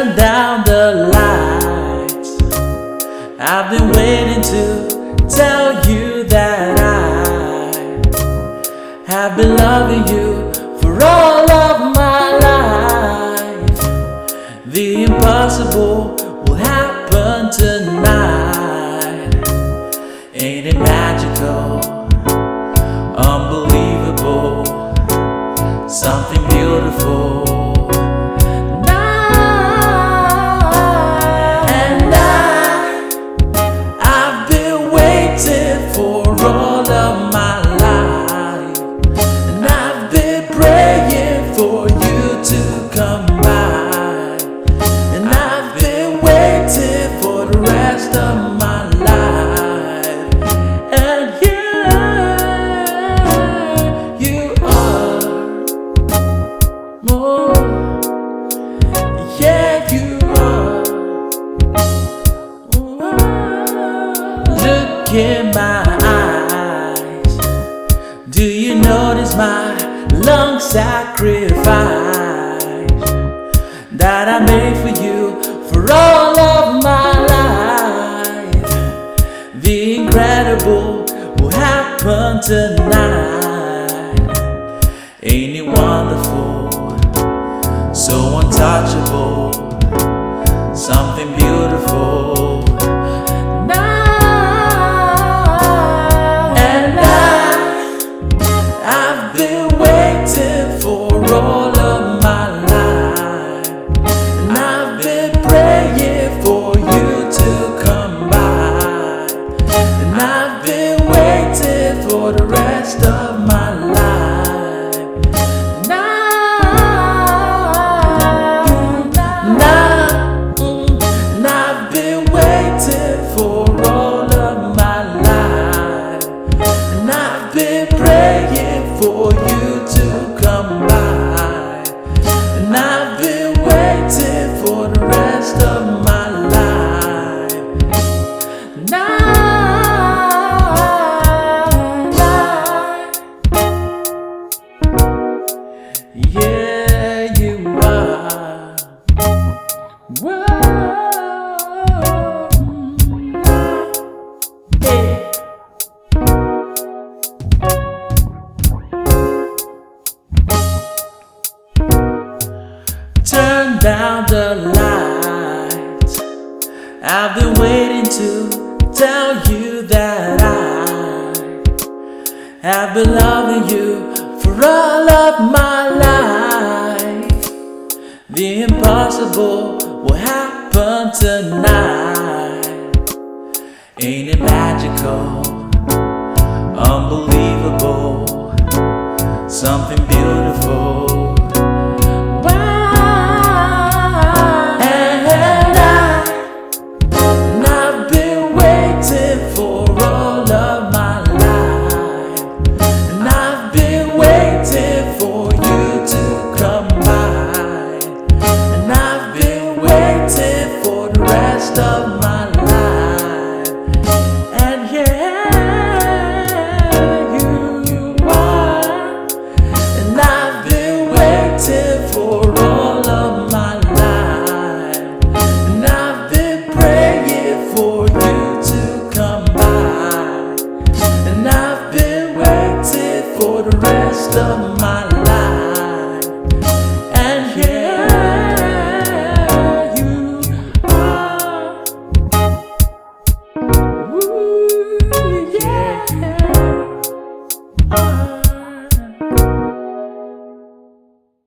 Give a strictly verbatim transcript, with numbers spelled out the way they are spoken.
Turn down the lights. I've been waiting to tell you that I have been loving you for all of my life. The impossible will happen tonight. Ain't it magical? Unbelievable, something beautiful. And I, I've been waiting for all of my life, and I've been praying for you to come by, and I've been waiting for the rest of my life. And yeah, you are. Look in my eyes. Do you notice my long sacrifice that I made for you for all of my life? The incredible will happen tonight. Ain't it wonderful? So untouchable, something beautiful. And I, I've been waiting for all of my life, and I've been praying for you to come by, and I've been waiting for the rest of my life. Praying for you to come by, and I've been waiting for the rest of my life. Night, night. Yeah, you are. Whoa. Turn down the lights. I've been waiting to tell you that I have been loving you for all of my life. The impossible will happen tonight. Ain't it magical? Unbelievable, something beautiful. Of my life, and yeah, you, you are, and I've been waiting for all of my life, and I've been praying for you to come by, and I've been waiting for the rest of my life.